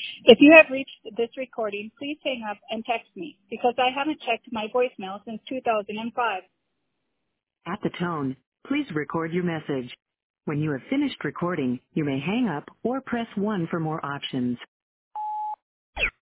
If you have reached this recording, please hang up and text me because I haven't checked my voicemail since 2005. At the tone, please record your message. When you have finished recording, you may hang up or press 1 for more options.